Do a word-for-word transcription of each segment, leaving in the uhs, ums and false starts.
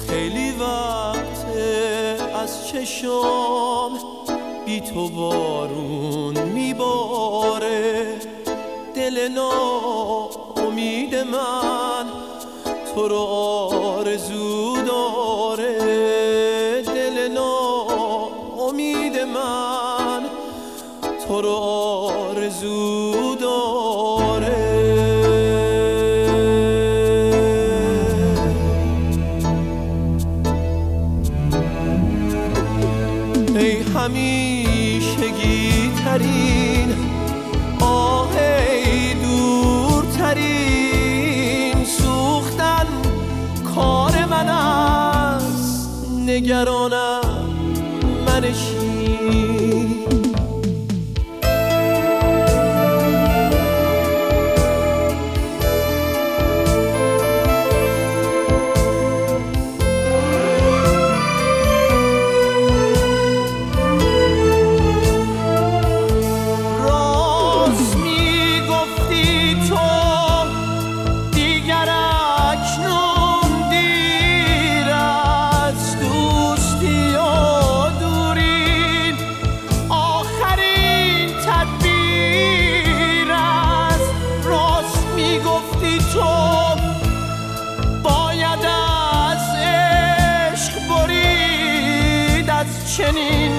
خیلی وقته از چشم بی تو بارون میباره، دل ناامید من تو رو آرزو داره، دل ناامید من تو رو آرزو داره. ای همیشگی ترین آه، ای دورترین سوختن کار من است، نگرانم منشین. چنین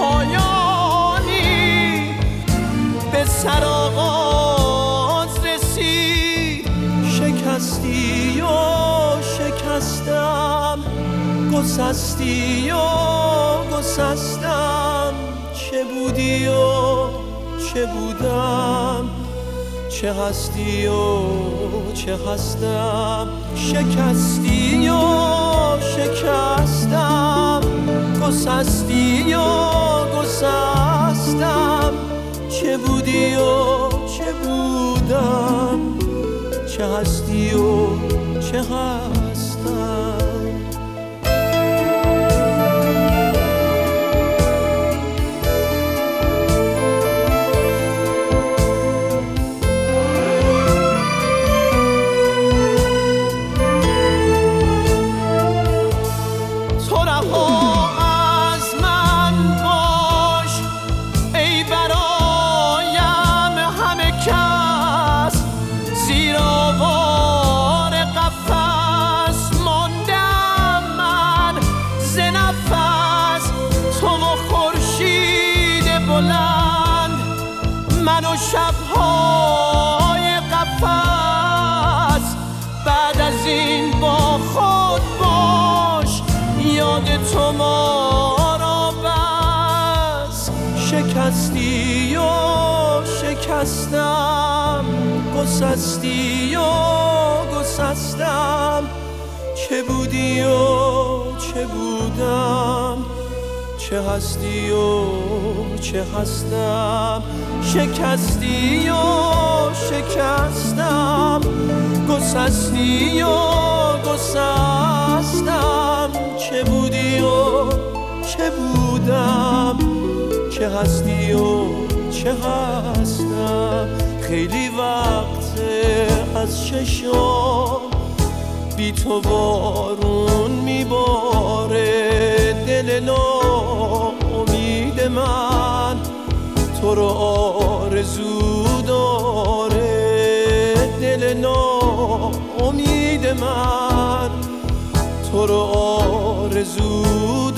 پایانی به سرآغاز رسید، شکستی و شکستم، گسستی و گسستم، چه بودی و چه بودم، چه هستی و چه هستم، شکستی و شکستم، گسستی و گسستم، چه بودی و چه بودم، چه هستی و چه هستم. من و شب‌های قفس، بعد از این با خود باش، یاد تو ما را بس. شکستی و شکستم، گسستی و گسستم، چه بودی و چه بودم، چه هستی و چه هستم، شکستی و شکستم، گسستی و گسستم، چه بودی و چه بودم، چه هستی و چه هستم. خیلی وقته از چشم بی تو بارون میباره، دل ناامید من تو رو آرزو داره، دل ناامید من تو رو آرزو